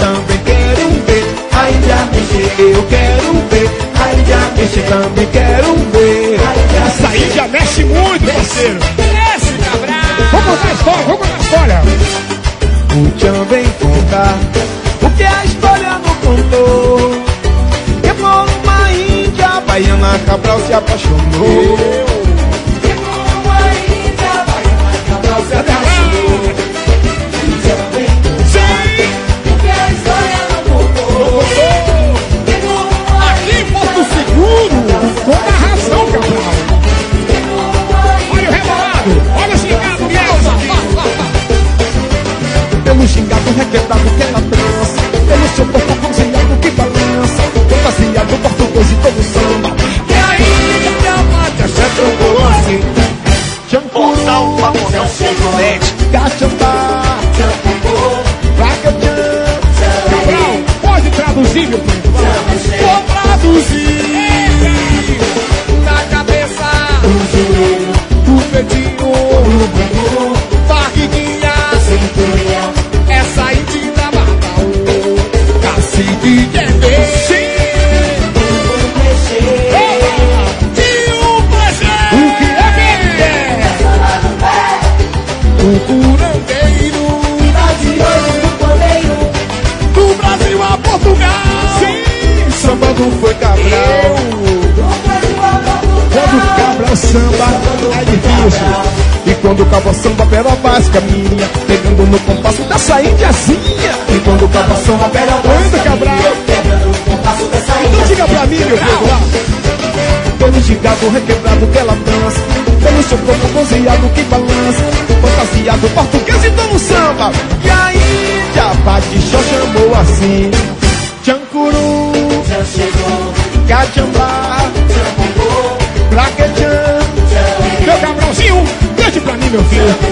também quero ver a índia mexer. Eu quero ver a índia mexer, também quero ver. Essa índia mexe muito, parceiro. Esse Cabral. Vamos contar a história, vamos contar a história. O Tchan vem contar o que a história não contou. Que por uma índia baiana Cabral se apaixonou. Que por uma índia baiana Cabral se apaixonou. O Tchan vem contar o que a história não contou. Que por uma Aqui em Porto Seguro, com narração, Cabral. Olha o rebolado, olha o xingado, Bielsa. pelo xingado requebrado que ela trança, pelo seu corpo cozinhado que balança, fantasiado português e todo samba. E aí, que a mata já trocou assim. Portal Pamonhão Chevrolet. Cachambá, Racatã. Cabral, pode traduzir, meu filho? Vou traduzir na cabeça, O joelho, o peitinho, o bumbum, barriguinha, cinturinha, essa indígena mata o cacique de sim. o mexer, O que é bem? O curandeiro tá de olho no pandeiro, do Brasil a Portugal. Sim, sambando foi Cabral. do Brasil a Portugal. Quando o Cabral samba é difícil. E quando o Cabral samba peroba caminha, pegando no compasso dessa indiazinha. E quando o Cabral samba peroba Cabral, Pegando o compasso dessa então ilha. diga pra mim, meu filho lá. Pelo gigado requebrado que ela dança, pelo seu corpo bronzeado que balança, fantasiado português e todo samba. E a índia bate só chamou assim: Tchancuru, Já chegou, Cachambá, já bombou, Plaquejã. Meu Cabralzinho, cante pra mim, meu filho.